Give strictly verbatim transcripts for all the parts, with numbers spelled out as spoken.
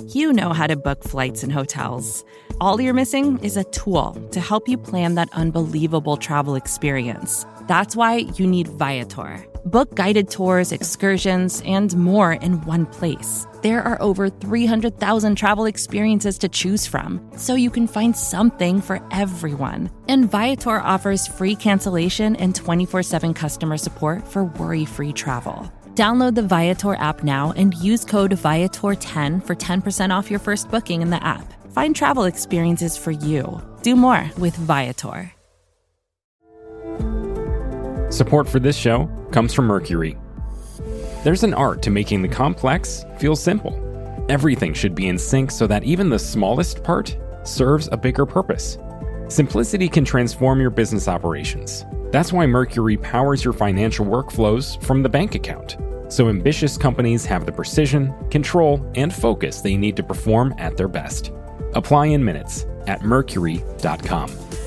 You know how to book flights and hotels. All you're missing is a tool to help you plan that unbelievable travel experience. That's why you need Viator. Book guided tours, excursions, and more in one place. There are over three hundred thousand travel experiences to choose from, so you can find something for everyone. And Viator offers free cancellation and twenty-four seven customer support for worry-free travel. Download the Viator app now and use code Viator ten for ten percent off your first booking in the app. Find travel experiences for you. Do more with Viator. Support for this show comes from Mercury. There's an art to making the complex feel simple. Everything should be in sync so that even the smallest part serves a bigger purpose. Simplicity can transform your business operations. That's why Mercury powers your financial workflows from the bank account, so ambitious companies have the precision, control, and focus they need to perform at their best. Apply in minutes at mercury dot com.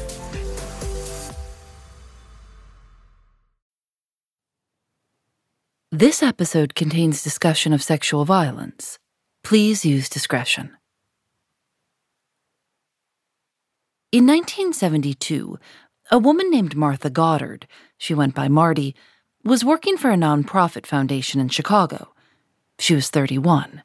This episode contains discussion of sexual violence. Please use discretion. In nineteen seventy-two, a woman named Martha Goddard, she went by Marty, was working for a nonprofit foundation in Chicago. She was thirty-one.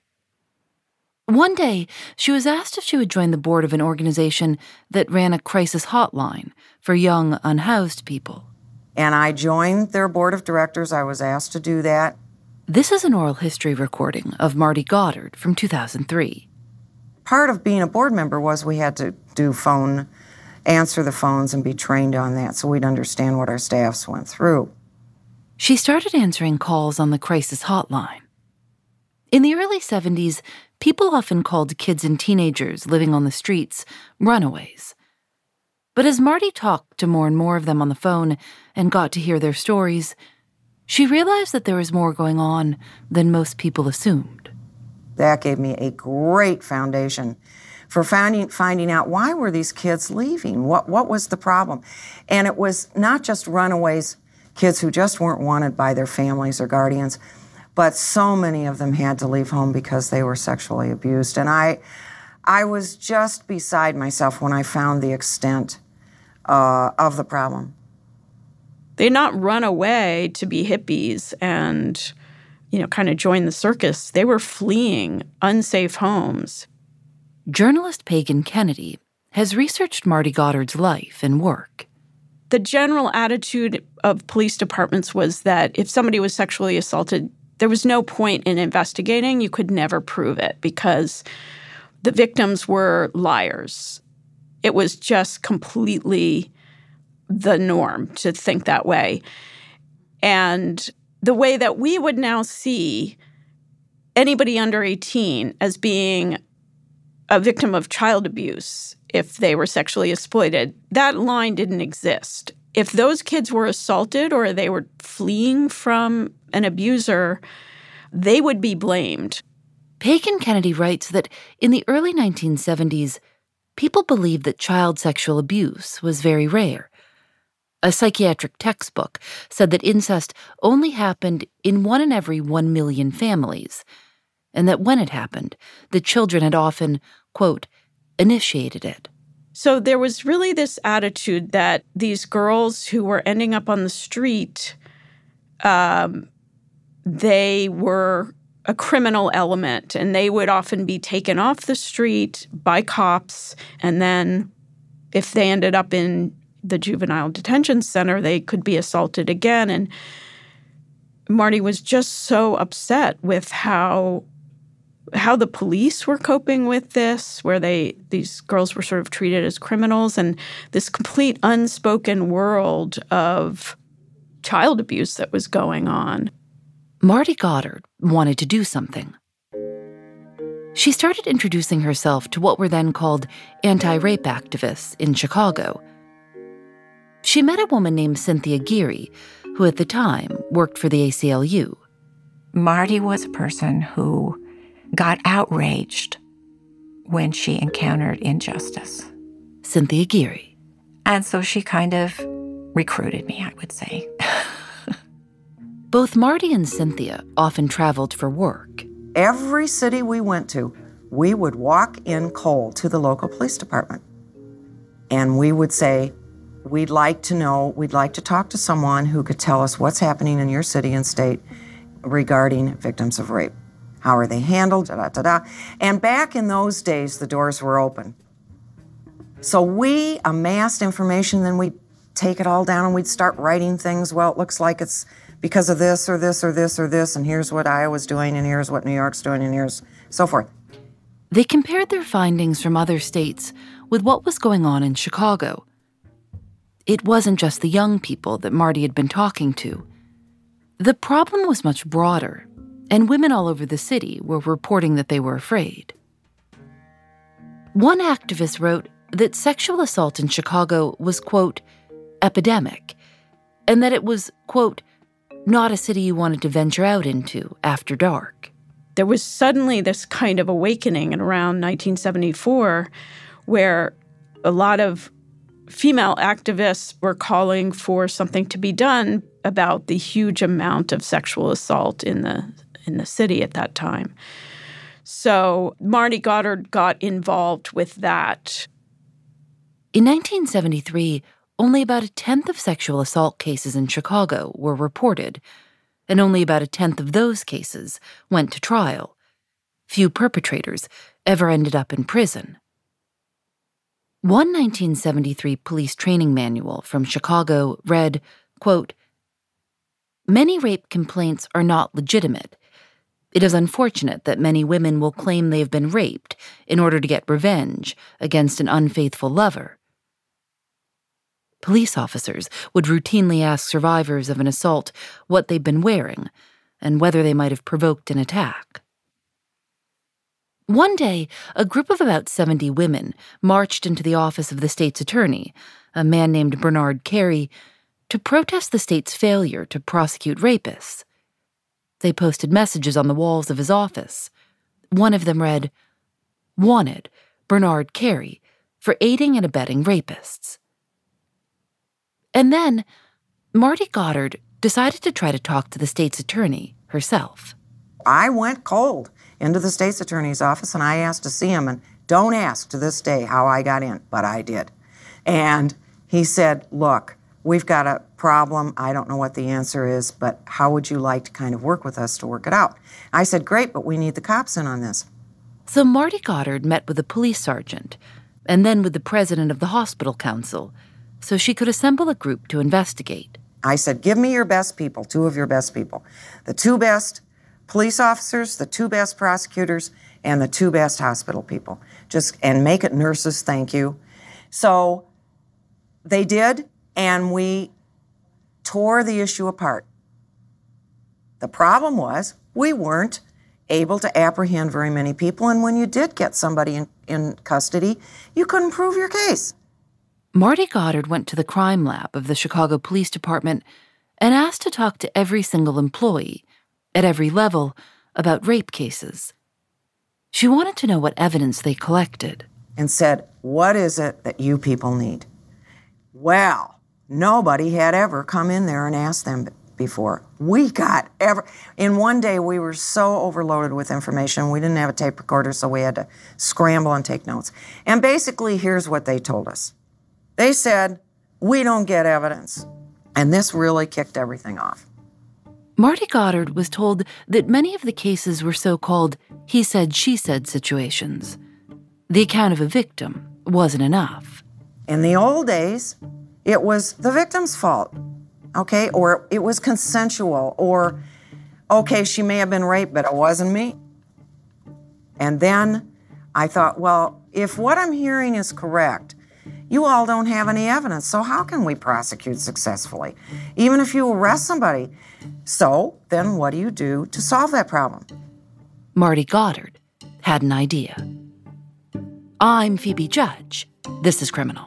One day, she was asked if she would join the board of an organization that ran a crisis hotline for young, unhoused people. And I joined their board of directors. I was asked to do that. This is an oral history recording of Marty Goddard from two thousand three. Part of being a board member was we had to do phone, answer the phones and be trained on that so we'd understand what our staffs went through. She started answering calls on the crisis hotline. In the early seventies, people often called kids and teenagers living on the streets runaways. But as Marty talked to more and more of them on the phone and got to hear their stories, she realized that there was more going on than most people assumed. That gave me a great foundation for finding, finding out why were these kids leaving? What, what was the problem? And it was not just runaways, kids who just weren't wanted by their families or guardians, but so many of them had to leave home because they were sexually abused. And I, I was just beside myself when I found the extent uh, of the problem. They did not run away to be hippies and, you know, kind of join the circus. They were fleeing unsafe homes. Journalist Pagan Kennedy has researched Marty Goddard's life and work. The general attitude of police departments was that if somebody was sexually assaulted, there was no point in investigating. You could never prove it because the victims were liars. It was just completely the norm to think that way. And the way that we would now see anybody under eighteen as being a victim of child abuse if they were sexually exploited, that line didn't exist. If those kids were assaulted or they were fleeing from an abuser, they would be blamed. Pagan Kennedy writes that in the early nineteen seventies, people believed that child sexual abuse was very rare. A psychiatric textbook said that incest only happened in one in every one million families, and that when it happened, the children had often, quote, initiated it. So there was really this attitude that these girls who were ending up on the street, um, they were a criminal element, and they would often be taken off the street by cops, and then if they ended up in the juvenile detention center, they could be assaulted again. And Marty was just so upset with how how the police were coping with this, where they these girls were sort of treated as criminals, and this complete unspoken world of child abuse that was going on. Marty Goddard wanted to do something. She started introducing herself to what were then called anti-rape activists in Chicago. She met a woman named Cynthia Geary, who at the time worked for the A C L U. Marty was a person who got outraged when she encountered injustice. Cynthia Geary. And so she kind of recruited me, I would say. Both Marty and Cynthia often traveled for work. Every city we went to, we would walk in cold to the local police department. And we would say, we'd like to know, we'd like to talk to someone who could tell us what's happening in your city and state regarding victims of rape. How are they handled, da, da, da, da. And back in those days, the doors were open. So we amassed information, then we'd take it all down and we'd start writing things. Well, it looks like it's because of this or this or this or this, and here's what Iowa's doing, and here's what New York's doing, and here's so forth. They compared their findings from other states with what was going on in Chicago. It wasn't just the young people that Marty had been talking to. The problem was much broader, and women all over the city were reporting that they were afraid. One activist wrote that sexual assault in Chicago was, quote, epidemic, and that it was, quote, not a city you wanted to venture out into after dark. There was suddenly this kind of awakening in around nineteen seventy-four where a lot of female activists were calling for something to be done about the huge amount of sexual assault in the in the city at that time. So Marty Goddard got involved with that. In nineteen seventy-three, only about a tenth of sexual assault cases in Chicago were reported, and only about a tenth of those cases went to trial. Few perpetrators ever ended up in prison. One nineteen seventy-three police training manual from Chicago read, quote, many rape complaints are not legitimate. It is unfortunate that many women will claim they have been raped in order to get revenge against an unfaithful lover. Police officers would routinely ask survivors of an assault what they'd been wearing and whether they might have provoked an attack. One day, a group of about seventy women marched into the office of the state's attorney, a man named Bernard Carey, to protest the state's failure to prosecute rapists. They posted messages on the walls of his office. One of them read, "Wanted, Bernard Carey, for aiding and abetting rapists." And then, Marty Goddard decided to try to talk to the state's attorney herself. I went cold into the state's attorney's office and I asked to see him, and don't ask to this day how I got in, but I did. And he said, look, we've got a problem. I don't know what the answer is, but how would you like to kind of work with us to work it out? I said, great, but we need the cops in on this. So Marty Goddard met with a police sergeant and then with the president of the hospital council so she could assemble a group to investigate. I said, give me your best people, two of your best people. The two best police officers, the two best prosecutors, and the two best hospital people. Just, and make it nurses, thank you. So they did, and we tore the issue apart. The problem was we weren't able to apprehend very many people, and when you did get somebody in, in custody, you couldn't prove your case. Marty Goddard went to the crime lab of the Chicago Police Department and asked to talk to every single employee, at every level, about rape cases. She wanted to know what evidence they collected. And said, what is it that you people need? Well, nobody had ever come in there and asked them before. We got ever, in one day we were so overloaded with information, we didn't have a tape recorder, so we had to scramble and take notes. And basically, here's what they told us. They said, we don't get evidence. And this really kicked everything off. Marty Goddard was told that many of the cases were so-called he said, she said situations. The account of a victim wasn't enough. In the old days, it was the victim's fault, okay? Or it was consensual, or, okay, she may have been raped, but it wasn't me. And then I thought, well, if what I'm hearing is correct, you all don't have any evidence, so how can we prosecute successfully? Even if you arrest somebody. So then what do you do to solve that problem? Marty Goddard had an idea. I'm Phoebe Judge. This is Criminal.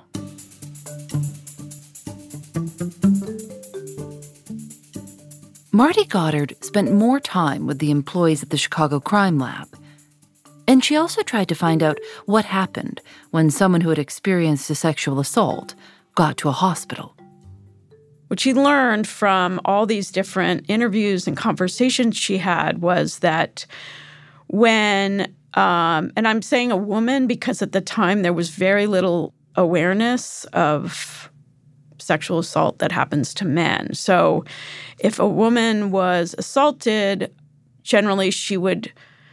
Marty Goddard spent more time with the employees at the Chicago Crime Lab. And she also tried to find out what happened when someone who had experienced a sexual assault got to a hospital. What she learned from all these different interviews and conversations she had was that when Um, and I'm saying a woman because at the time there was very little awareness of sexual assault that happens to men. So if a woman was assaulted, generally she would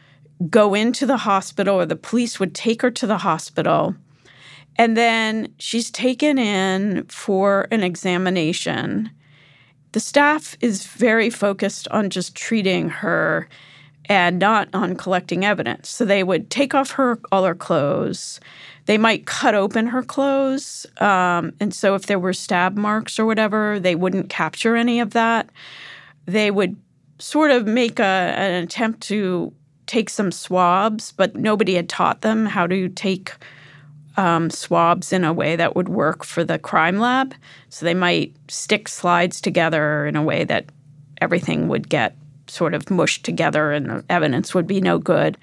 go into the hospital or the police would take her to the hospital. And then she's taken in for an examination. The staff is very focused on just treating her and not on collecting evidence. So they would take off her all her clothes. They might cut open her clothes. Um, and so if there were stab marks or whatever, they wouldn't capture any of that. They would sort of make a, an attempt to take some swabs, but nobody had taught them how to take um, swabs in a way that would work for the crime lab. So they might stick slides together in a way that everything would get sort of mushed together and the evidence would be no good.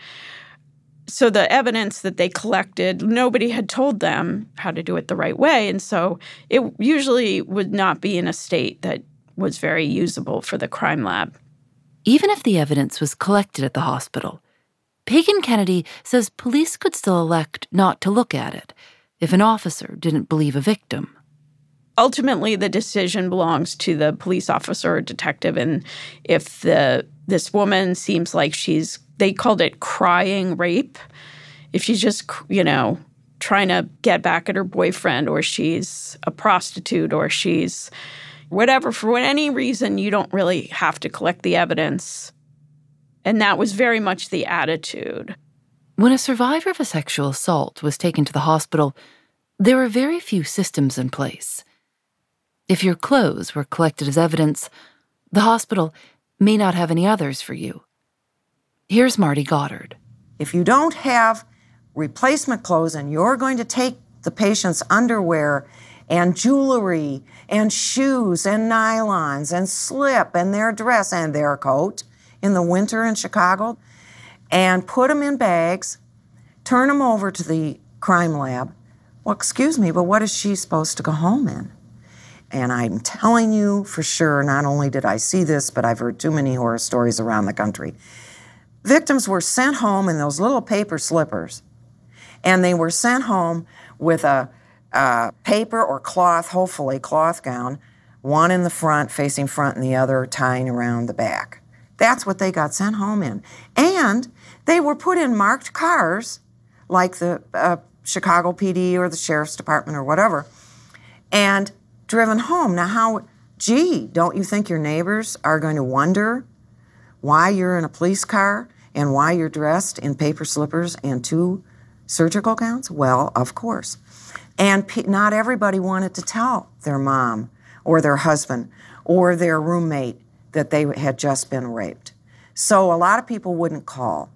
So the evidence that they collected, nobody had told them how to do it the right way. And so it usually would not be in a state that was very usable for the crime lab. Even if the evidence was collected at the hospital, Pagan Kennedy says police could still elect not to look at it if an officer didn't believe a victim. Ultimately, the decision belongs to the police officer or detective. And if the this woman seems like she's, they called it crying rape, if she's just, you know, trying to get back at her boyfriend, or she's a prostitute, or she's whatever, for any reason, you don't really have to collect the evidence. And that was very much the attitude. When a survivor of a sexual assault was taken to the hospital, there were very few systems in place. If your clothes were collected as evidence, the hospital may not have any others for you. Here's Marty Goddard. If you don't have replacement clothes and you're going to take the patient's underwear and jewelry and shoes and nylons and slip and their dress and their coat in the winter in Chicago and put them in bags, turn them over to the crime lab, well, excuse me, but what is she supposed to go home in? And I'm telling you for sure, not only did I see this, but I've heard too many horror stories around the country. Victims were sent home in those little paper slippers, and they were sent home with a, a paper or cloth, hopefully cloth gown, one in the front, facing front, and the other tying around the back. That's what they got sent home in. And they were put in marked cars, like the uh, Chicago P D or the Sheriff's Department or whatever, and driven home. Now, how, gee, don't you think your neighbors are going to wonder why you're in a police car and why you're dressed in paper slippers and two surgical gowns? Well, of course. And pe- not everybody wanted to tell their mom or their husband or their roommate that they had just been raped. So a lot of people wouldn't call.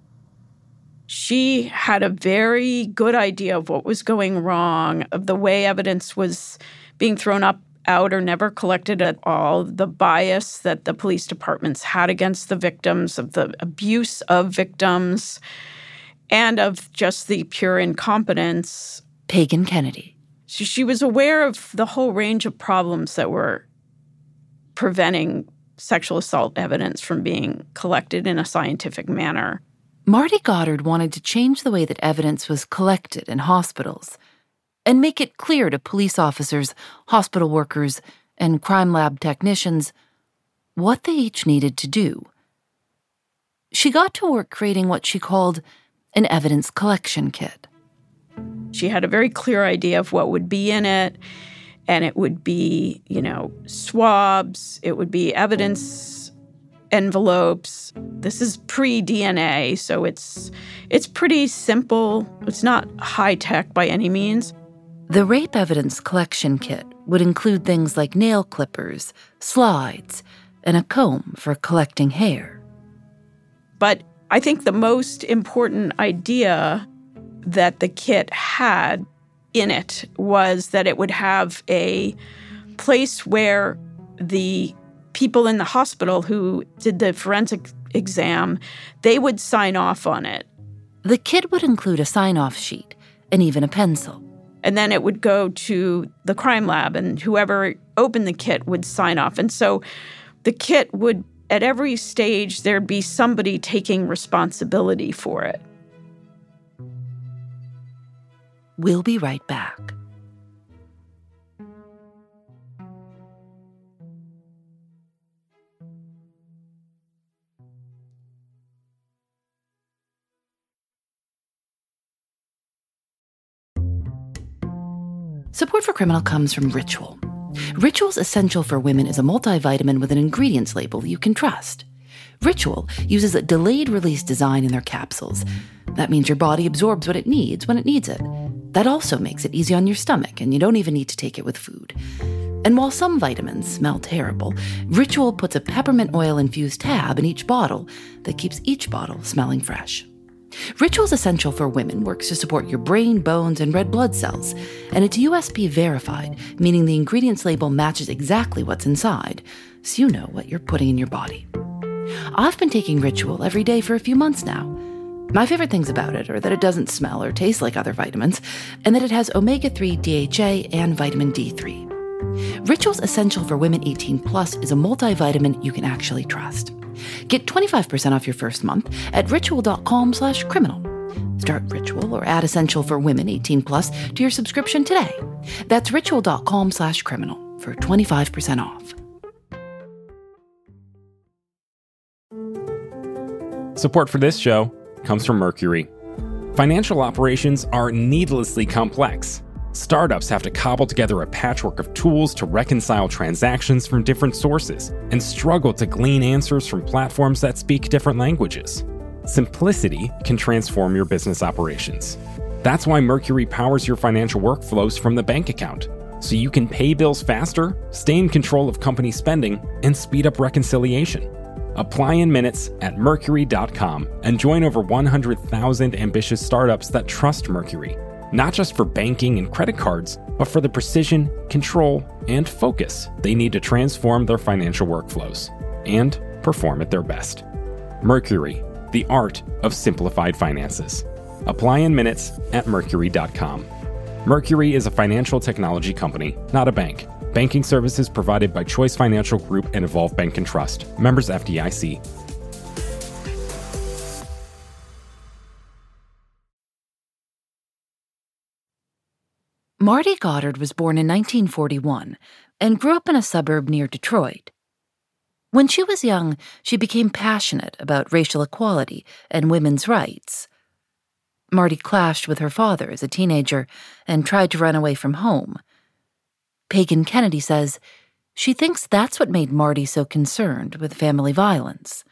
She had a very good idea of what was going wrong, of the way evidence was being thrown up, out, or never collected at all, the bias that the police departments had against the victims, of the abuse of victims, and of just the pure incompetence. Pagan Kennedy. So she was aware of the whole range of problems that were preventing sexual assault evidence from being collected in a scientific manner. Marty Goddard wanted to change the way that evidence was collected in hospitals and make it clear to police officers, hospital workers, and crime lab technicians what they each needed to do. She got to work creating what she called an evidence collection kit. She had a very clear idea of what would be in it, and it would be, you know, swabs, it would be evidence envelopes. This is pre-D N A, so it's it's pretty simple. It's not high-tech by any means. The rape evidence collection kit would include things like nail clippers, slides, and a comb for collecting hair. But I think the most important idea that the kit had in it was that it would have a place where the people in the hospital who did the forensic exam, they would sign off on it. The kit would include a sign-off sheet and even a pencil. And then it would go to the crime lab, and whoever opened the kit would sign off. And so the kit would, at every stage, there'd be somebody taking responsibility for it. We'll be right back. Support for Criminal comes from Ritual. Ritual's Essential for Women is a multivitamin with an ingredients label you can trust. Ritual uses a delayed-release design in their capsules. That means your body absorbs what it needs when it needs it. That also makes it easy on your stomach, and you don't even need to take it with food. And while some vitamins smell terrible, Ritual puts a peppermint oil-infused tab in each bottle that keeps each bottle smelling fresh. Ritual's Essential for Women works to support your brain, bones, and red blood cells, and it's U S P verified, meaning the ingredients label matches exactly what's inside, so you know what you're putting in your body. I've been taking Ritual every day for a few months now. My favorite things about it are that it doesn't smell or taste like other vitamins, and that it has omega three D H A and vitamin D three. Ritual's Essential for Women eighteen plus is a multivitamin you can actually trust. Get twenty-five percent off your first month at ritual.com slash criminal. Start Ritual or add Essential for Women eighteen plus to your subscription today. That's ritual.com slash criminal for twenty-five percent off. Support for this show comes from Mercury. Financial operations are needlessly complex. Startups have to cobble together a patchwork of tools to reconcile transactions from different sources and struggle to glean answers from platforms that speak different languages. Simplicity can transform your business operations. That's why Mercury powers your financial workflows from the bank account, so you can pay bills faster, stay in control of company spending, and speed up reconciliation. Apply in minutes at mercury dot com and join over one hundred thousand ambitious startups that trust Mercury. Not just for banking and credit cards, but for the precision, control, and focus they need to transform their financial workflows and perform at their best. Mercury, the art of simplified finances. Apply in minutes at mercury dot com. Mercury is a financial technology company, not a bank. Banking services provided by Choice Financial Group and Evolve Bank and Trust. Members F D I C. Marty Goddard was born in nineteen forty-one and grew up in a suburb near Detroit. When she was young, she became passionate about racial equality and women's rights. Marty clashed with her father as a teenager and tried to run away from home. Pagan Kennedy says she thinks that's what made Marty so concerned with family violence.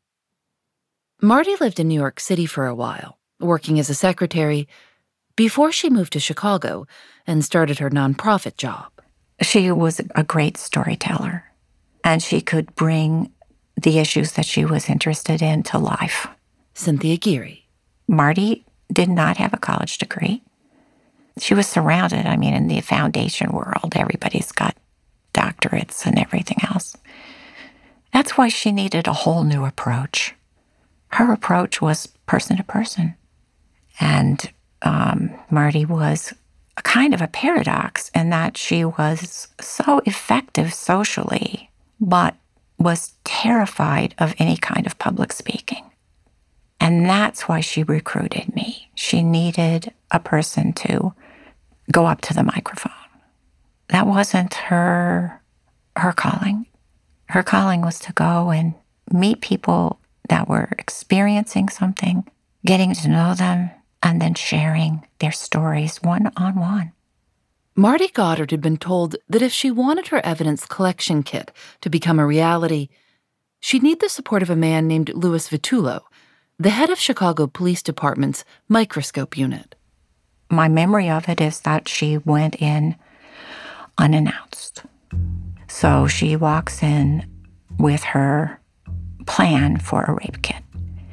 Marty lived in New York City for a while, working as a secretary, before she moved to Chicago and started her nonprofit job. She was a great storyteller, and she could bring the issues that she was interested in to life. Cynthia Geary. Marty did not have a college degree. She was surrounded, I mean, in the foundation world, everybody's got doctorates and everything else. That's why she needed a whole new approach. Her approach was person to person. And um, Marty was a kind of a paradox in that she was so effective socially, but was terrified of any kind of public speaking. And that's why she recruited me. She needed a person to go up to the microphone. That wasn't her, her calling. Her calling was to go and meet people that were experiencing something, getting to know them, and then sharing their stories one-on-one. Marty Goddard had been told that if she wanted her evidence collection kit to become a reality, she'd need the support of a man named Louis Vitullo, the head of Chicago Police Department's microscope unit. My memory of it is that she went in unannounced. So she walks in with her plan for a rape kit.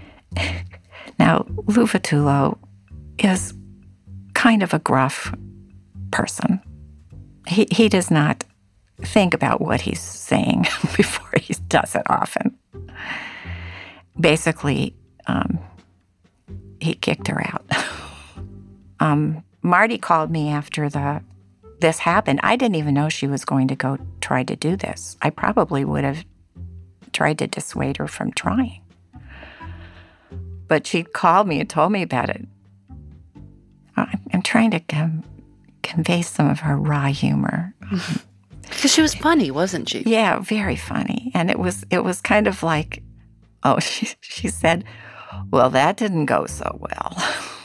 Now, Lou Vitullo is kind of a gruff person. He, he does not think about what he's saying before he does it often. Basically, um, he kicked her out. um, Marty called me after the this happened. I didn't even know she was going to go try to do this. I probably would have tried to dissuade her from trying. But she called me and told me about it. I'm trying to com- convey some of her wry humor. Because she was funny, wasn't she? Yeah, very funny. And it was it was kind of like, oh, she, she said, well, that didn't go so well.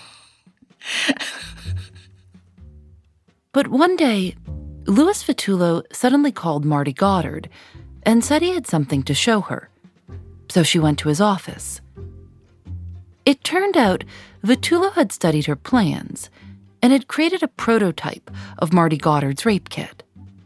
But one day, Louis Vitullo suddenly called Marty Goddard and said he had something to show her. So she went to his office. It turned out Vitullo had studied her plans and had created a prototype of Marty Goddard's rape kit.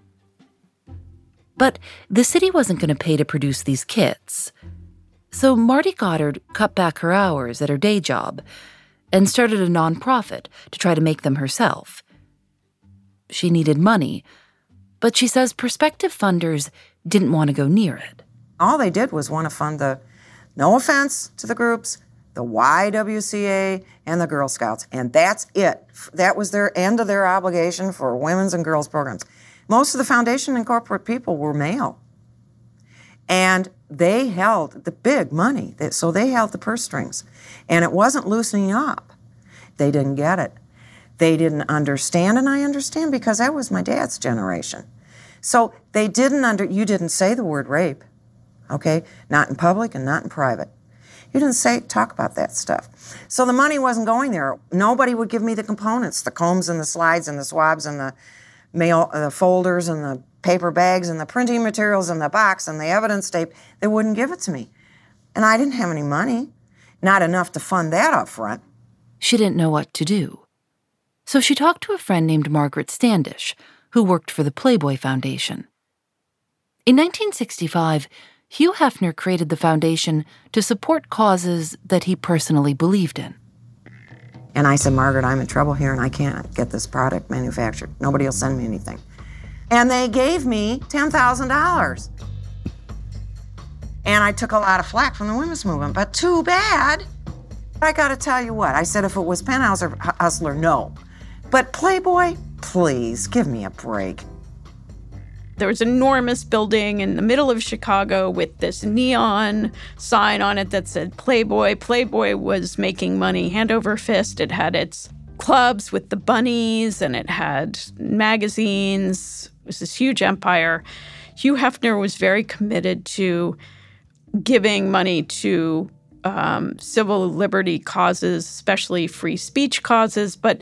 But the city wasn't going to pay to produce these kits. So Marty Goddard cut back her hours at her day job and started a nonprofit to try to make them herself. She needed money, but she says prospective funders didn't want to go near it. All they did was want to fund the, no offense to the groups, the Y W C A and the Girl Scouts, and that's it. That was their end of their obligation for women's and girls programs. Most of the foundation and corporate people were male, and they held the big money, so they held the purse strings, and it wasn't loosening up. They didn't get it. They didn't understand, and I understand because that was my dad's generation. So they didn't under, you didn't say the word rape, okay? Not in public and not in private. You didn't say, talk about that stuff. So the money wasn't going there. Nobody would give me the components, the combs and the slides and the swabs and the mail, uh, the folders and the paper bags and the printing materials and the box and the evidence tape. They wouldn't give it to me. And I didn't have any money, not enough to fund that up front. She didn't know what to do. So she talked to a friend named Margaret Standish, who worked for the Playboy Foundation. In nineteen sixty-five, Hugh Hefner created the foundation to support causes that he personally believed in. And I said, Margaret, I'm in trouble here and I can't get this product manufactured. Nobody will send me anything. And they gave me ten thousand dollars. And I took a lot of flack from the women's movement, but too bad. I gotta tell you what, I said if it was Penthouse or Hustler, no. But Playboy, please, give me a break. There was an enormous building in the middle of Chicago with this neon sign on it that said Playboy. Playboy was making money hand over fist. It had its clubs with the bunnies, and it had magazines. It was this huge empire. Hugh Hefner was very committed to giving money to um, civil liberty causes, especially free speech causes. But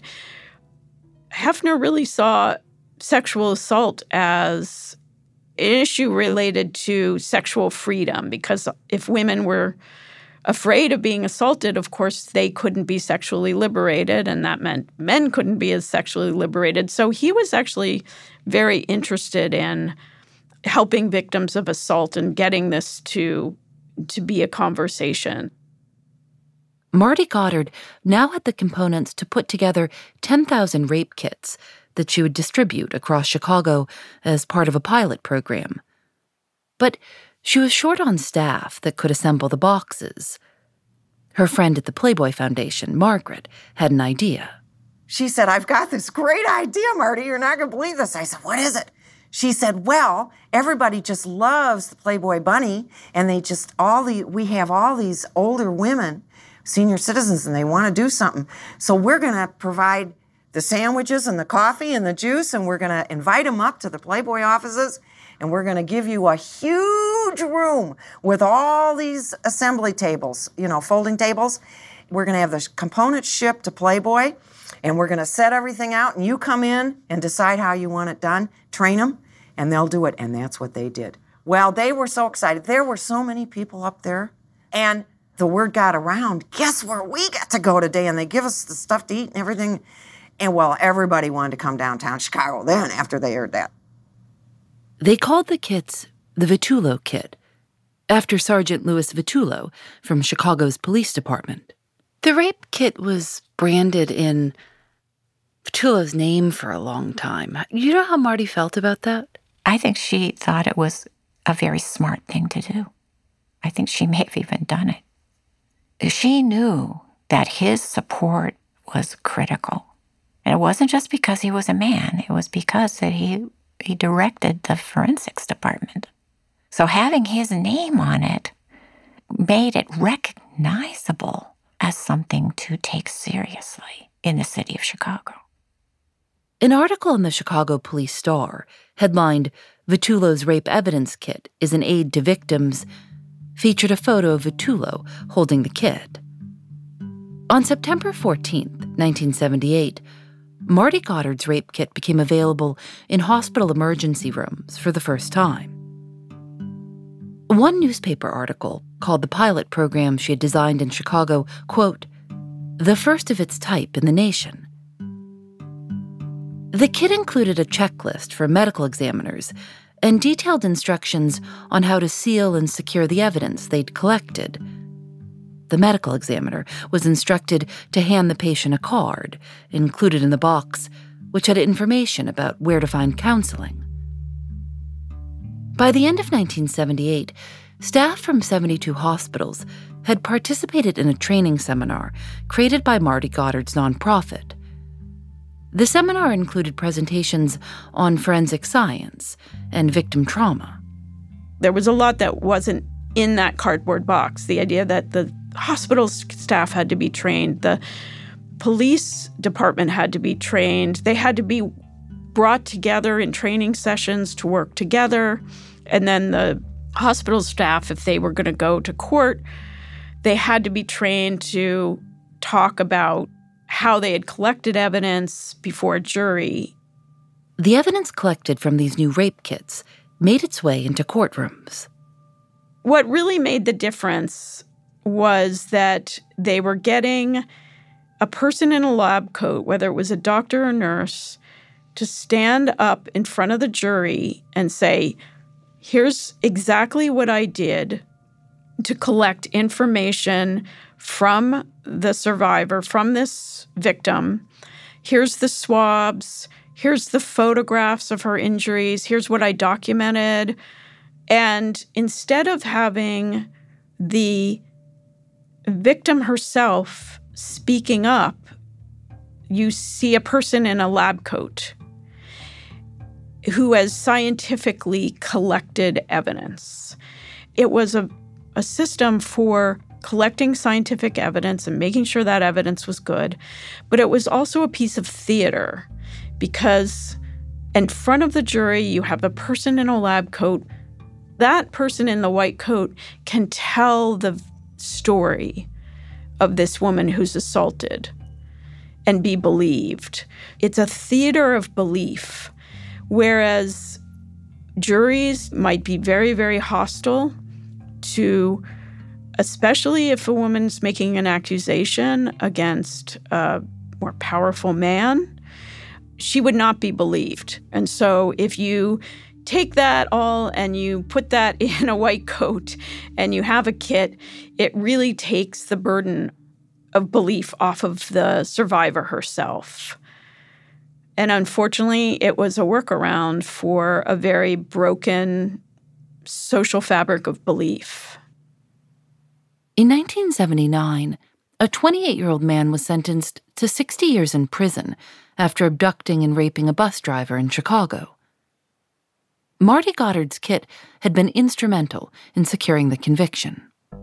Hefner really saw sexual assault as an issue related to sexual freedom, because if women were afraid of being assaulted, of course, they couldn't be sexually liberated, and that meant men couldn't be as sexually liberated. So he was actually very interested in helping victims of assault and getting this to, to be a conversation. Marty Goddard now had the components to put together ten thousand rape kits that she would distribute across Chicago as part of a pilot program. But she was short on staff that could assemble the boxes. Her friend at the Playboy Foundation, Margaret, had an idea. She said, I've got this great idea, Marty. You're not going to believe this. I said, what is it? She said, well, everybody just loves the Playboy bunny, and they just, all the, we have all these older women, senior citizens, and they want to do something. So we're going to provide the sandwiches and the coffee and the juice, and we're going to invite them up to the Playboy offices, and we're going to give you a huge room with all these assembly tables, you know, folding tables. We're going to have the components shipped to Playboy, and we're going to set everything out, and you come in and decide how you want it done, train them, and they'll do it. And that's what they did. Well, they were so excited. There were so many people up there, and the word got around, guess where we got to go today? And they give us the stuff to eat and everything. And, well, everybody wanted to come downtown Chicago then after they heard that. They called the kits the Vitullo Kit, after Sergeant Louis Vitullo from Chicago's police department. The rape kit was branded in Vitullo's name for a long time. You know how Marty felt about that? I think she thought it was a very smart thing to do. I think she may have even done it. She knew that his support was critical. And it wasn't just because he was a man. It was because that he, he directed the forensics department. So having his name on it made it recognizable as something to take seriously in the city of Chicago. An article in the Chicago Police Star, headlined, "Vitullo's Rape Evidence Kit is an Aid to Victims," featured a photo of Vitullo holding the kit. On September fourteenth, nineteen seventy-eight, Marty Goddard's rape kit became available in hospital emergency rooms for the first time. One newspaper article called the pilot program she had designed in Chicago, quote, "the first of its type in the nation." The kit included a checklist for medical examiners and detailed instructions on how to seal and secure the evidence they'd collected. The medical examiner was instructed to hand the patient a card, included in the box, which had information about where to find counseling. By the end of nineteen seventy-eight, staff from seventy-two hospitals had participated in a training seminar created by Marty Goddard's nonprofit. The seminar included presentations on forensic science and victim trauma. There was a lot that wasn't in that cardboard box. The idea that the hospital staff had to be trained, the police department had to be trained, they had to be brought together in training sessions to work together, and then the hospital staff, if they were going to go to court, they had to be trained to talk about how they had collected evidence before a jury. The evidence collected from these new rape kits made its way into courtrooms. What really made the difference was that they were getting a person in a lab coat, whether it was a doctor or nurse, to stand up in front of the jury and say, here's exactly what I did to collect information from the survivor, from this victim. Here's the swabs. Here's the photographs of her injuries. Here's what I documented. And instead of having the victim herself speaking up, you see a person in a lab coat who has scientifically collected evidence. It was a, a system for collecting scientific evidence and making sure that evidence was good, but it was also a piece of theater because in front of the jury, you have a person in a lab coat. That person in the white coat can tell the story of this woman who's assaulted and be believed. It's a theater of belief, whereas juries might be very, very hostile to, especially if a woman's making an accusation against a more powerful man, she would not be believed. And so if you take that all and you put that in a white coat and you have a kit, it really takes the burden of belief off of the survivor herself. And unfortunately, it was a workaround for a very broken social fabric of belief. In nineteen seventy-nine, a twenty-eight-year-old man was sentenced to sixty years in prison after abducting and raping a bus driver in Chicago. Marty Goddard's kit had been instrumental in securing the conviction.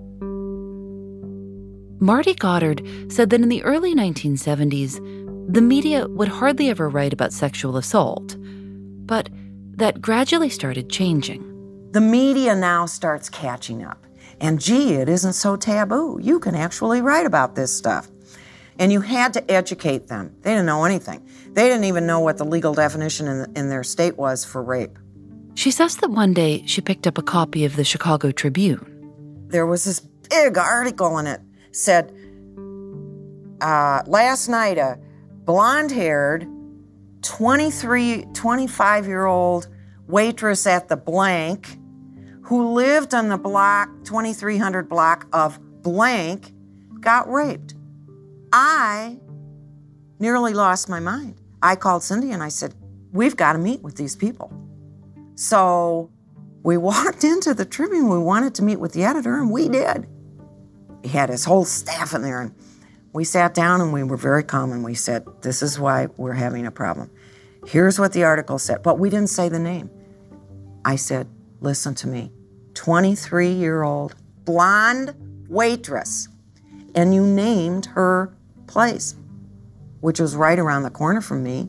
Marty Goddard said that in the early nineteen seventies, the media would hardly ever write about sexual assault, but that gradually started changing. The media now starts catching up. And gee, it isn't so taboo. You can actually write about this stuff. And you had to educate them. They didn't know anything. They didn't even know what the legal definition in, in their state was for rape. She says that one day she picked up a copy of the Chicago Tribune. There was this big article in it. Said, uh, last night a blonde-haired, twenty-three, twenty-five-year-old waitress at the blank who lived on the block, twenty-three hundred block of blank, got raped. I nearly lost my mind. I called Cindy and I said, we've got to meet with these people. So we walked into the Tribune. We wanted to meet with the editor, and we did. He had his whole staff in there, and we sat down and we were very calm, and we said, this is why we're having a problem. Here's what the article said, but we didn't say the name. I said, listen to me, twenty-three-year-old blonde waitress, and you named her place, which was right around the corner from me,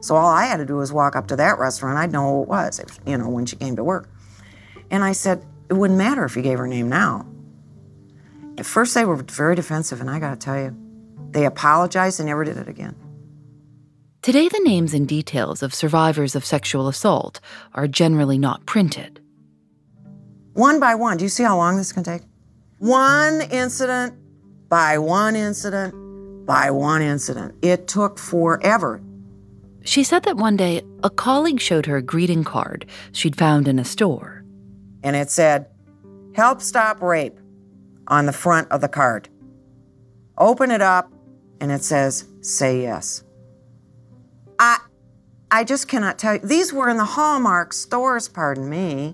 So all I had to do was walk up to that restaurant. I'd know who it was, if, you know, when she came to work. And I said, it wouldn't matter if you gave her name now. At first they were very defensive, and I gotta tell you, they apologized and never did it again. Today, the names and details of survivors of sexual assault are generally not printed. One by one, do you see how long this can take? One incident by one incident by one incident. It took forever. She said that one day, a colleague showed her a greeting card she'd found in a store. And it said, "Help stop rape," on the front of the card. Open it up, and it says, "Say yes." I, I just cannot tell you. These were in the Hallmark stores, pardon me.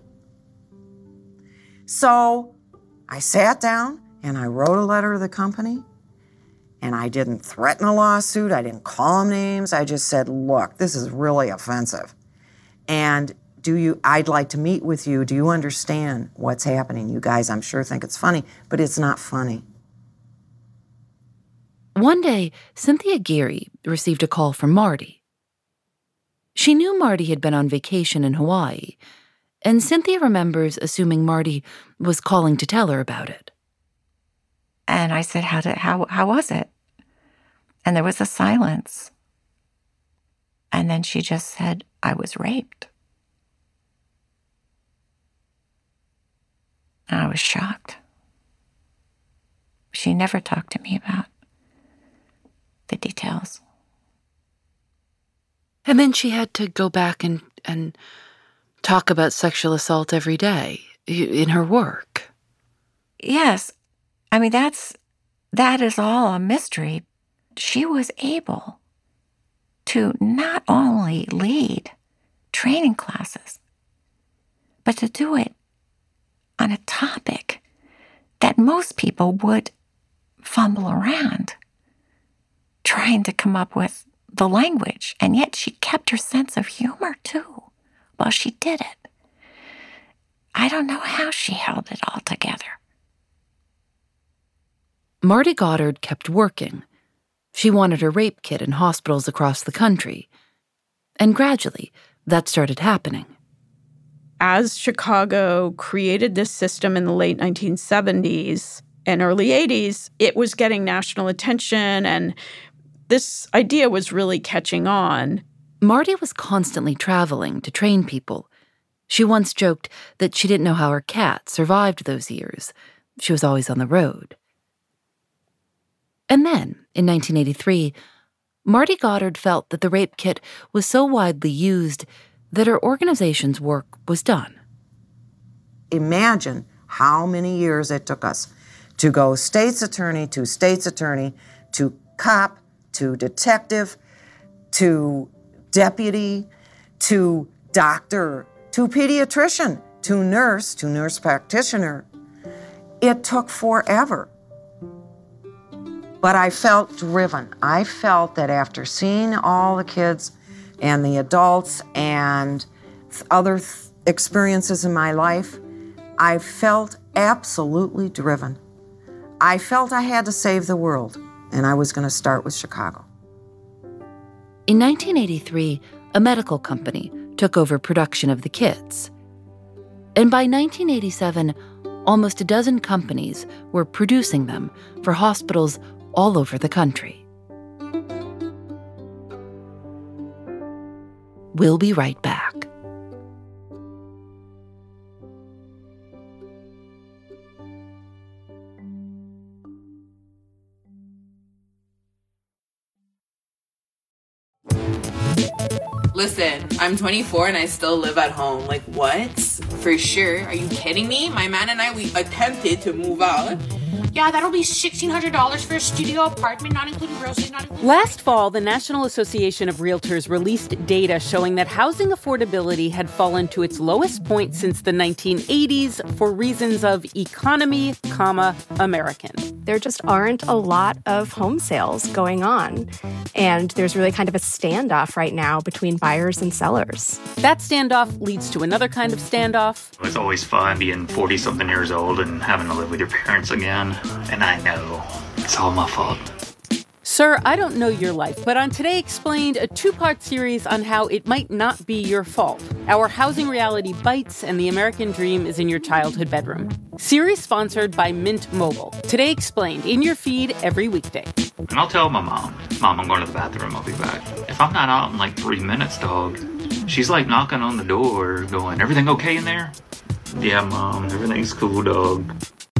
So I sat down and I wrote a letter to the company, and I didn't threaten a lawsuit. I didn't call them names. I just said, look, this is really offensive. And do you, I'd like to meet with you. Do you understand what's happening? You guys, I'm sure, think it's funny, but it's not funny. One day, Cynthia Geary received a call from Marty. She knew Marty had been on vacation in Hawaii, and Cynthia remembers assuming Marty was calling to tell her about it. And I said, how did, how, how was it? And there was a silence. And then she just said, I was raped. And I was shocked. She never talked to me about the details. And then she had to go back and, and talk about sexual assault every day in her work. Yes. I mean, that's, that is all a mystery. She was able to not only lead training classes, but to do it on a topic that most people would fumble around trying to come up with the language. And yet she kept her sense of humor, too, while she did it. I don't know how she held it all together. Marty Goddard kept working. She wanted her rape kit in hospitals across the country. And gradually, that started happening. As Chicago created this system in the late nineteen seventies and early eighties, it was getting national attention, and this idea was really catching on. Marty was constantly traveling to train people. She once joked that she didn't know how her cat survived those years. She was always on the road. And then, in nineteen eighty-three, Marty Goddard felt that the rape kit was so widely used that her organization's work was done. Imagine how many years it took us to go state's attorney to state's attorney to cop to detective to deputy to doctor to pediatrician to nurse to nurse practitioner. It took forever. But I felt driven. I felt that after seeing all the kids and the adults and other th- experiences in my life, I felt absolutely driven. I felt I had to save the world, and I was going to start with Chicago. In nineteen eighty-three, a medical company took over production of the kits. And by nineteen eighty-seven, almost a dozen companies were producing them for hospitals all over the country. We'll be right back. Listen, I'm twenty-four and I still live at home. Like, what? For sure. Are you kidding me? My man and I, we attempted to move out. Yeah, that'll be sixteen hundred dollars for a studio apartment, not including groceries, not including... Last fall, the National Association of Realtors released data showing that housing affordability had fallen to its lowest point since the nineteen eighties for reasons of economy, comma, American. There just aren't a lot of home sales going on, and there's really kind of a standoff right now between buyers and sellers. That standoff leads to another kind of standoff. It's always fun being forty-something years old and having to live with your parents again. And I know it's all my fault. Sir, I don't know your life, but on Today Explained, a two-part series on how it might not be your fault. Our housing reality bites and the American dream is in your childhood bedroom. Series sponsored by Mint Mobile. Today Explained, in your feed every weekday. And I'll tell my mom, Mom, I'm going to the bathroom, I'll be back. If I'm not out in like three minutes, dog, she's like knocking on the door going, everything okay in there? Yeah, Mom, everything's cool, dog.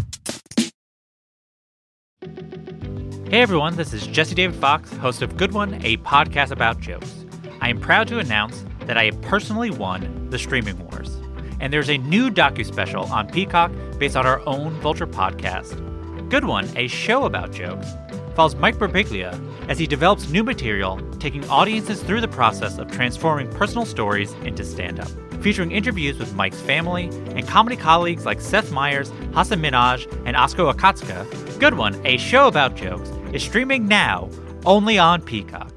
Hey everyone, this is Jesse David Fox, host of Good One, a podcast about jokes. I am proud to announce that I have personally won the Streaming Wars. And there's a new docu-special on Peacock based on our own Vulture podcast. Good One, a show about jokes, follows Mike Birbiglia as he develops new material, taking audiences through the process of transforming personal stories into stand-up. Featuring interviews with Mike's family and comedy colleagues like Seth Meyers, Hasan Minhaj, and Oskar Akatsuka, Good One, a show about jokes, is streaming now only on Peacock.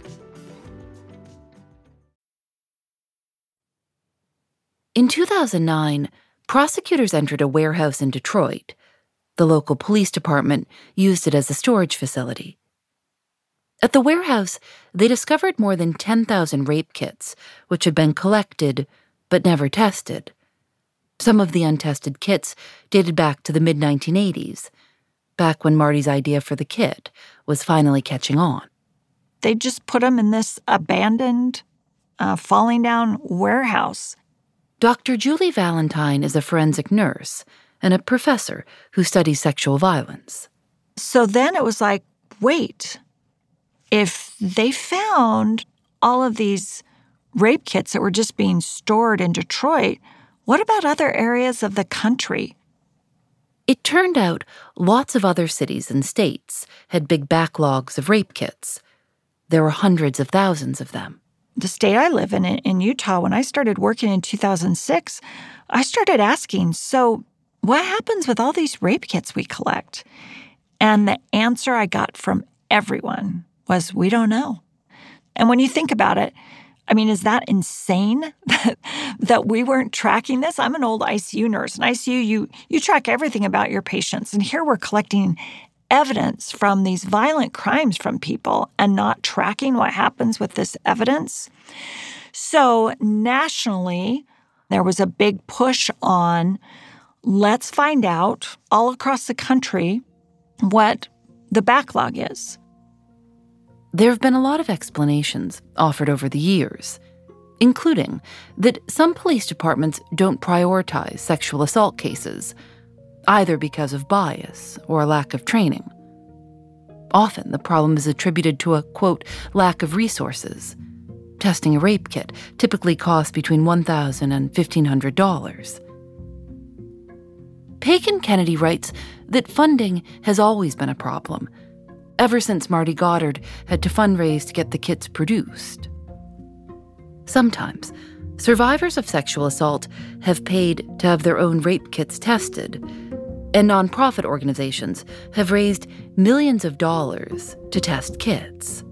In two thousand nine, prosecutors entered a warehouse in Detroit. The local police department used it as a storage facility. At the warehouse, they discovered more than ten thousand rape kits, which had been collected but never tested. Some of the untested kits dated back to the mid nineteen eighties, back when Marty's idea for the kit was finally catching on. They just put them in this abandoned, uh, falling down warehouse. Doctor Julie Valentine is a forensic nurse and a professor who studies sexual violence. So then it was like, wait, if they found all of these rape kits that were just being stored in Detroit, what about other areas of the country? It turned out lots of other cities and states had big backlogs of rape kits. There were hundreds of thousands of them. The state I live in, in Utah, when I started working in two thousand six, I started asking, so what happens with all these rape kits we collect? And the answer I got from everyone was, we don't know. And when you think about it, I mean, is that insane that, that we weren't tracking this? I'm an old I C U nurse. In I C U, you, you track everything about your patients. And here we're collecting evidence from these violent crimes from people and not tracking what happens with this evidence. So nationally, there was a big push on, let's find out all across the country what the backlog is. There have been a lot of explanations offered over the years, including that some police departments don't prioritize sexual assault cases, either because of bias or a lack of training. Often the problem is attributed to a, quote, lack of resources. Testing a rape kit typically costs between one thousand dollars and fifteen hundred dollars. Pagan Kennedy writes that funding has always been a problem, ever since Marty Goddard had to fundraise to get the kits produced. Sometimes, survivors of sexual assault have paid to have their own rape kits tested, and nonprofit organizations have raised millions of dollars to test kits.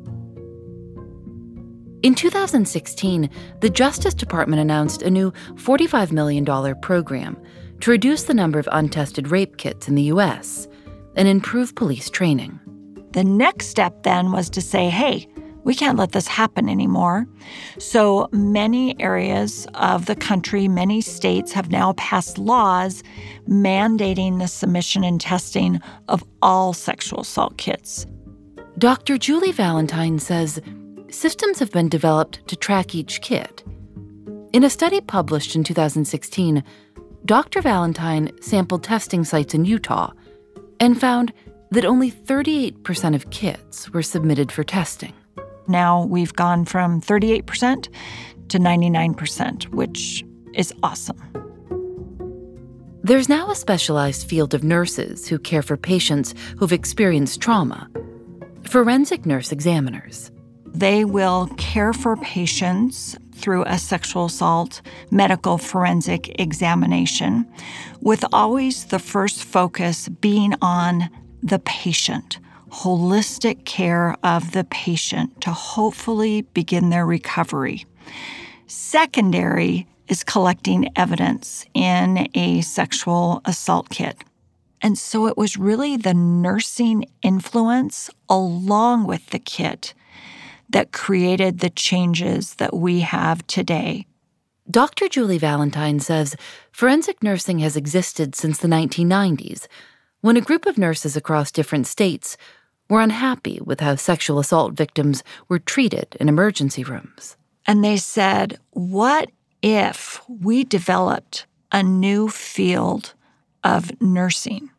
In two thousand sixteen, the Justice Department announced a new forty-five million dollars program to reduce the number of untested rape kits in the U S and improve police training. The next step then was to say, hey, we can't let this happen anymore. So many areas of the country, many states have now passed laws mandating the submission and testing of all sexual assault kits. Doctor Julie Valentine says systems have been developed to track each kit. In a study published in two thousand sixteen, Doctor Valentine sampled testing sites in Utah and found that only thirty-eight percent of kits were submitted for testing. Now we've gone from thirty-eight percent to ninety-nine percent, which is awesome. There's now a specialized field of nurses who care for patients who've experienced trauma, forensic nurse examiners. They will care for patients through a sexual assault medical forensic examination, with always the first focus being on the patient, holistic care of the patient to hopefully begin their recovery. Secondary is collecting evidence in a sexual assault kit. And so it was really the nursing influence along with the kit that created the changes that we have today. Doctor Julie Valentine says forensic nursing has existed since the nineteen nineties, when a group of nurses across different states were unhappy with how sexual assault victims were treated in emergency rooms. And they said, what if we developed a new field of nursing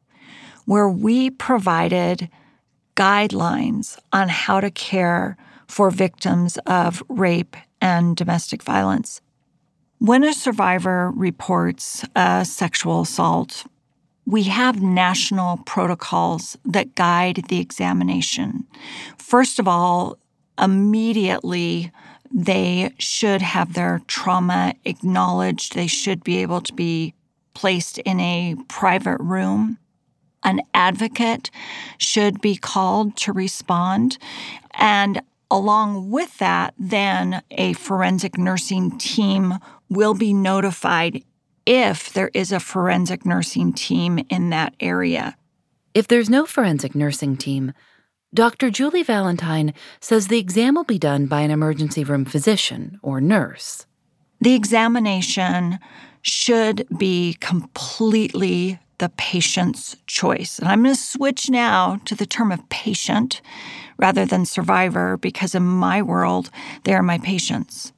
where we provided guidelines on how to care for victims of rape and domestic violence? When a survivor reports a sexual assault, we have national protocols that guide the examination. First of all, immediately, they should have their trauma acknowledged. They should be able to be placed in a private room. An advocate should be called to respond. And along with that, then a forensic nursing team will be notified if there is a forensic nursing team in that area. If there's no forensic nursing team, Doctor Julie Valentine says the exam will be done by an emergency room physician or nurse. The examination should be completely the patient's choice. And I'm going to switch now to the term of patient rather than survivor, because in my world, they are my patients.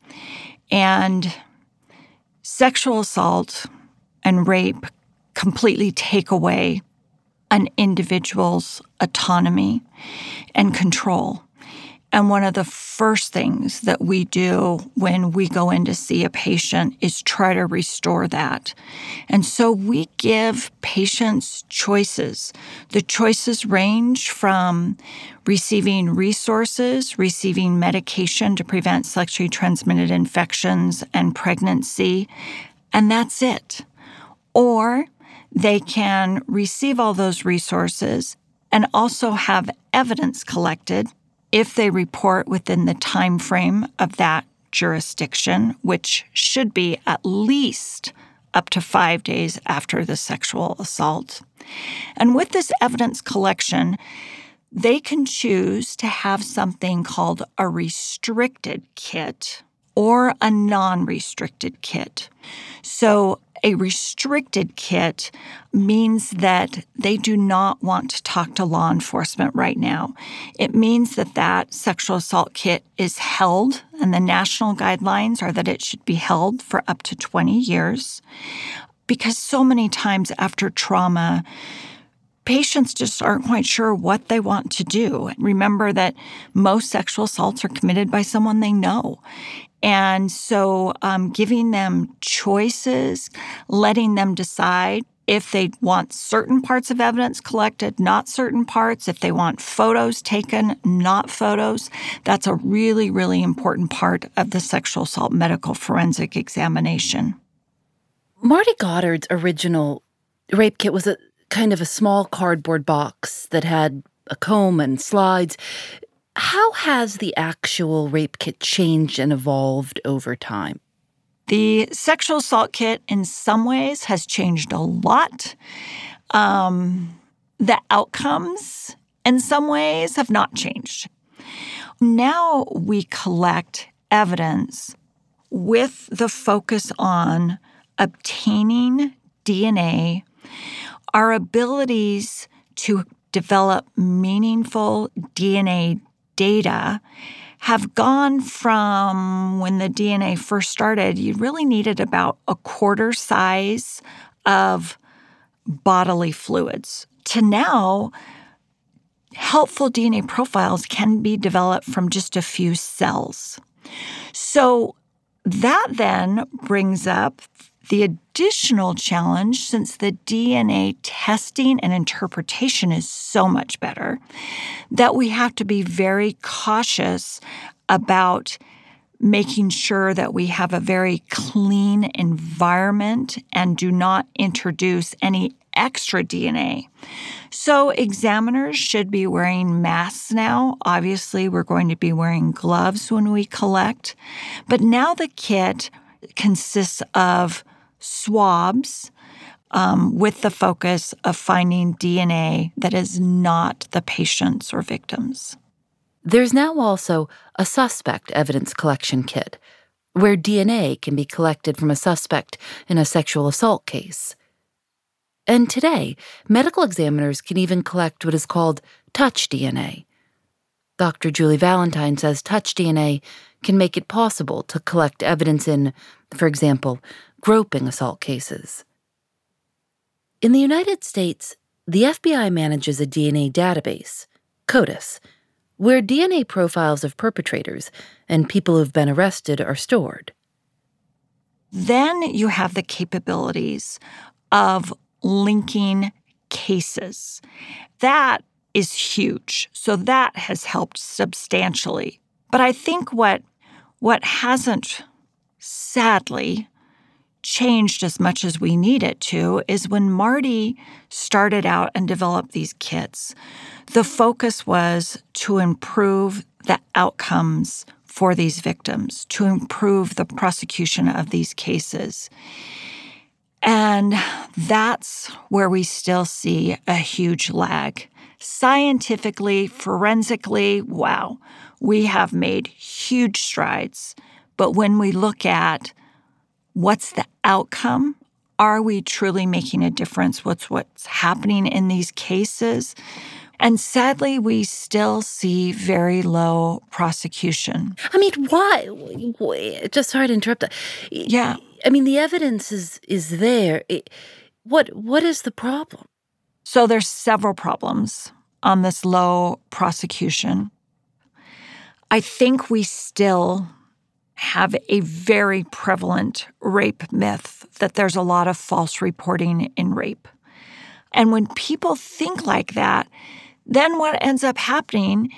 And sexual assault and rape completely take away an individual's autonomy and control. And one of the first things that we do when we go in to see a patient is try to restore that. And so we give patients choices. The choices range from receiving resources, receiving medication to prevent sexually transmitted infections and pregnancy, and that's it. Or they can receive all those resources and also have evidence collected if they report within the time frame of that jurisdiction, which should be at least up to five days after the sexual assault. And with this evidence collection, they can choose to have something called a restricted kit or a non-restricted kit. So a restricted kit means that they do not want to talk to law enforcement right now. It means that that sexual assault kit is held, and the national guidelines are that it should be held for up to twenty years, because so many times after trauma, patients just aren't quite sure what they want to do. Remember that most sexual assaults are committed by someone they know. And so um, giving them choices, letting them decide if they want certain parts of evidence collected, not certain parts, if they want photos taken, not photos, that's a really, really important part of the sexual assault medical forensic examination. Marty Goddard's original rape kit was a kind of a small cardboard box that had a comb and slides. How has the actual rape kit changed and evolved over time? The sexual assault kit, in some ways, has changed a lot. Um, the outcomes, in some ways, have not changed. Now we collect evidence with the focus on obtaining D N A, our abilities to develop meaningful D N A data have gone from when the D N A first started, you really needed about a quarter size of bodily fluids, to now helpful D N A profiles can be developed from just a few cells. So that then brings up the additional challenge, since the D N A testing and interpretation is so much better, that we have to be very cautious about making sure that we have a very clean environment and do not introduce any extra D N A. So examiners should be wearing masks now. Obviously, we're going to be wearing gloves when we collect. But now the kit consists of swabs um, with the focus of finding D N A that is not the patient's or victim's. There's now also a suspect evidence collection kit, where D N A can be collected from a suspect in a sexual assault case. And today, medical examiners can even collect what is called touch D N A. Doctor Julie Valentine says touch D N A can make it possible to collect evidence in, for example, groping assault cases. In the United States, the F B I manages a D N A database, CODIS, where D N A profiles of perpetrators and people who've been arrested are stored. Then you have the capabilities of linking cases. That is huge. So that has helped substantially. But I think what, what hasn't, sadly, changed as much as we need it to is when Marty started out and developed these kits, the focus was to improve the outcomes for these victims, to improve the prosecution of these cases. And that's where we still see a huge lag. Scientifically, forensically, wow, we have made huge strides. But when we look at what's the outcome, are we truly making a difference? What's what's happening in these cases? And sadly, we still see very low prosecution. I mean, why? Just sorry to interrupt. Yeah. I mean, the evidence is is there. It, what what is the problem? So there's several problems on this low prosecution. I think we still have a very prevalent rape myth that there's a lot of false reporting in rape. And when people think like that, then what ends up happening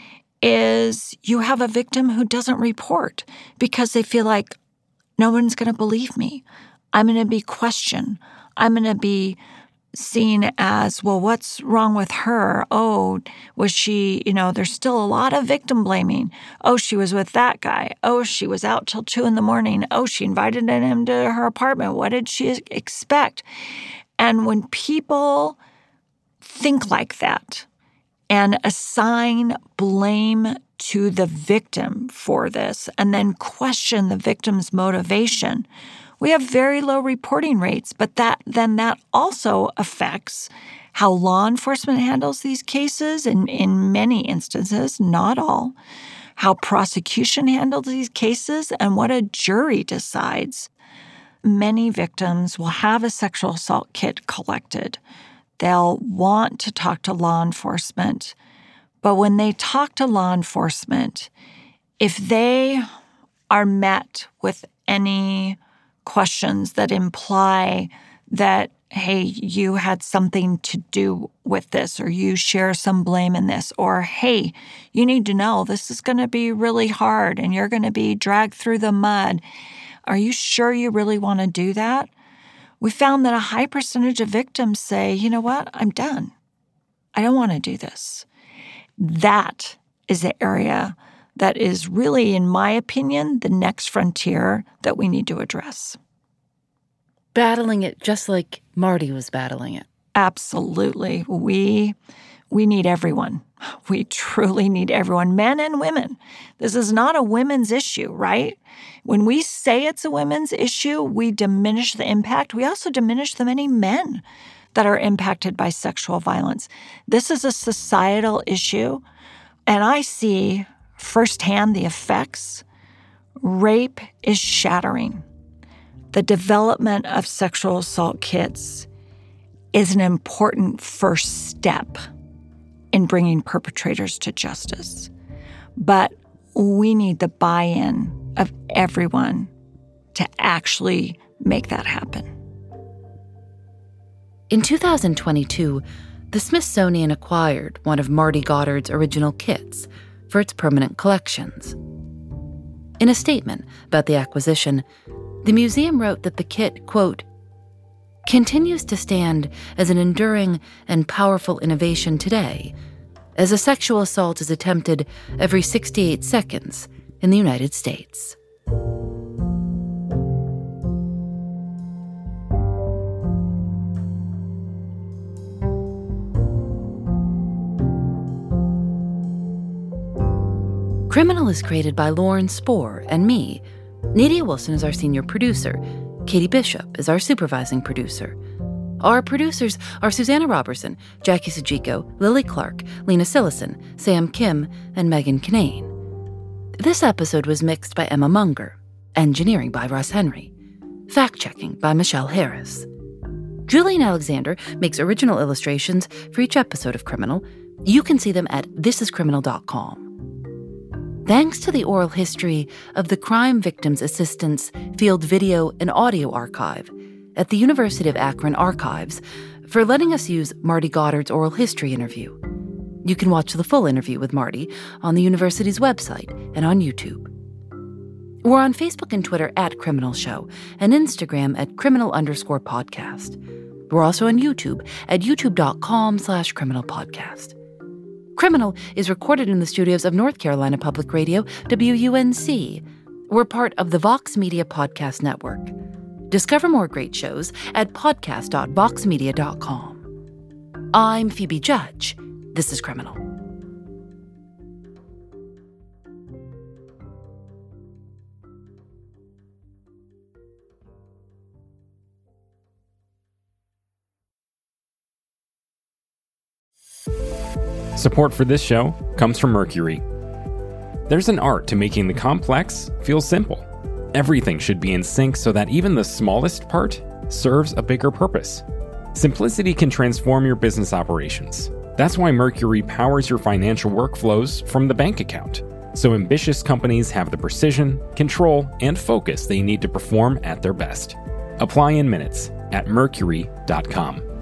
is you have a victim who doesn't report because they feel like no one's going to believe me. I'm going to be questioned. I'm going to be seen as, well, what's wrong with her? Oh, was she, you know, there's still a lot of victim blaming. Oh, she was with that guy. Oh, she was out till two in the morning. Oh, she invited him to her apartment. What did she expect? And when people think like that and assign blame to the victim for this and then question the victim's motivation, we have very low reporting rates, but that then that also affects how law enforcement handles these cases, and in many instances, not all, how prosecution handles these cases, and what a jury decides. Many victims will have a sexual assault kit collected. They'll want to talk to law enforcement, but when they talk to law enforcement, if they are met with any questions that imply that, hey, you had something to do with this, or you share some blame in this, or, hey, you need to know this is going to be really hard and you're going to be dragged through the mud. Are you sure you really want to do that? We found that a high percentage of victims say, you know what, I'm done. I don't want to do this. That is the area that is really, in my opinion, the next frontier that we need to address. Battling it just like Marty was battling it. Absolutely. We we need everyone. We truly need everyone, men and women. This is not a women's issue, right? When we say it's a women's issue, we diminish the impact. We also diminish the many men that are impacted by sexual violence. This is a societal issue, and I see firsthand the effects. Rape is shattering. The development of sexual assault kits is an important first step in bringing perpetrators to justice. But we need the buy-in of everyone to actually make that happen. In two thousand twenty-two, the Smithsonian acquired one of Marty Goddard's original kits for its permanent collections. In a statement about the acquisition, the museum wrote that the kit, quote, continues to stand as an enduring and powerful innovation today, as a sexual assault is attempted every sixty-eight seconds in the United States. Criminal is created by Lauren Spohr and me. Nadia Wilson is our senior producer. Katie Bishop is our supervising producer. Our producers are Susanna Robertson, Jackie Sujiko, Lily Clark, Lena Sillison, Sam Kim, and Megan Kinane. This episode was mixed by Emma Munger, engineering by Russ Henry, fact-checking by Michelle Harris. Julian Alexander makes original illustrations for each episode of Criminal. You can see them at this is criminal dot com. Thanks to the oral history of the Crime Victims Assistance Field Video and Audio Archive at the University of Akron Archives for letting us use Marty Goddard's oral history interview. You can watch the full interview with Marty on the university's website and on YouTube. We're on Facebook and Twitter at Criminal Show and Instagram at criminal underscore podcast. We're also on YouTube at youtube.com slash criminal podcast. Criminal is recorded in the studios of North Carolina Public Radio, W U N C. We're part of the Vox Media Podcast Network. Discover more great shows at podcast dot vox media dot com. I'm Phoebe Judge. This is Criminal. Support for this show comes from Mercury. There's an art to making the complex feel simple. Everything should be in sync so that even the smallest part serves a bigger purpose. Simplicity can transform your business operations. That's why Mercury powers your financial workflows from the bank account, so ambitious companies have the precision, control, and focus they need to perform at their best. Apply in minutes at mercury dot com.